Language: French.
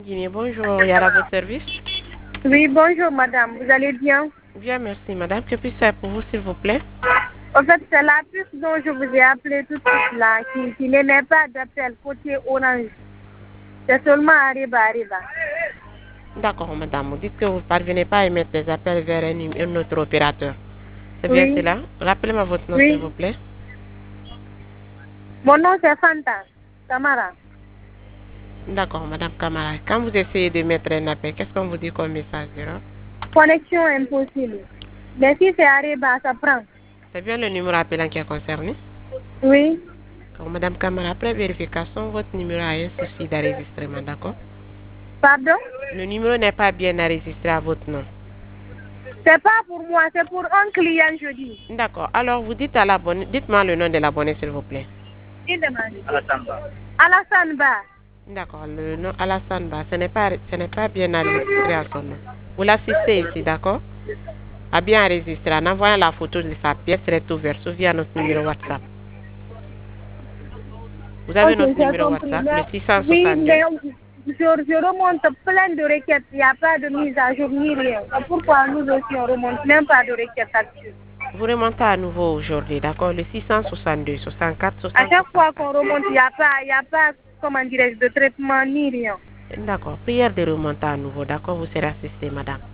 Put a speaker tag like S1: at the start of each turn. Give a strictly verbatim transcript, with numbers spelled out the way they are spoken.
S1: Guinée, bonjour, Yara, votre service.
S2: Oui, bonjour madame, vous allez bien?
S1: Bien, merci madame. Que puis-je faire pour vous, s'il vous plaît?
S2: En fait, c'est la puce dont je vous ai appelé tout de suite là, qui, qui n'émet pas d'appel côté Orange. C'est seulement Arriba Arriba.
S1: D'accord, madame. Vous dites que vous ne parvenez pas à émettre des appels vers un, num- un autre opérateur. C'est bien
S2: Oui,
S1: cela? Rappelez-moi votre nom, s'il vous
S2: oui.
S1: plaît.
S2: Mon nom c'est Fanta Camara.
S1: D'accord, madame Kamara. Quand vous essayez de mettre un appel, qu'est-ce qu'on vous dit comme message d'erreur?
S2: Connexion impossible. Mais si c'est Arriba, ça prend.
S1: C'est bien le numéro appelant qui est concerné?
S2: Oui.
S1: Donc, madame Kamara, après vérification, votre numéro a un souci d'enregistrement, d'accord?
S2: Pardon?
S1: Le numéro n'est pas bien enregistré à votre nom.
S2: C'est pas pour moi, c'est pour un client, je dis.
S1: D'accord. Alors, vous dites à l'abonné, dites-moi le nom de l'abonné, s'il vous plaît.
S2: Il demande. Alassane Ba. Alassane Ba.
S1: D'accord, le nom Alassane Ba, ce n'est pas, ce n'est pas bien enregistré à son nom. Vous l'assistez ici, d'accord? A bien enregistré en envoyant la photo de sa pièce recto verso via notre numéro WhatsApp. Vous avez
S2: Ok,
S1: notre
S2: j'ai
S1: numéro
S2: compris.
S1: WhatsApp, le
S2: Mais,
S1: six cent
S2: oui,
S1: soixante-deux.
S2: mais je, je remonte plein de requêtes. Il n'y a pas de mise à jour ni rien. Pourquoi nous aussi on remonte même pas de requêtes là-dessus?
S1: Vous remontez à nouveau aujourd'hui, d'accord? Le six cent soixante-deux, soixante-quatre,
S2: À
S1: soixante,
S2: chaque fois
S1: soixante-quatre.
S2: qu'on remonte, il n'y a pas, il y a pas, comment dirais-je, de traitement ni rien.
S1: D'accord, prière de remonter à nouveau, d'accord? Vous serez assisté, madame.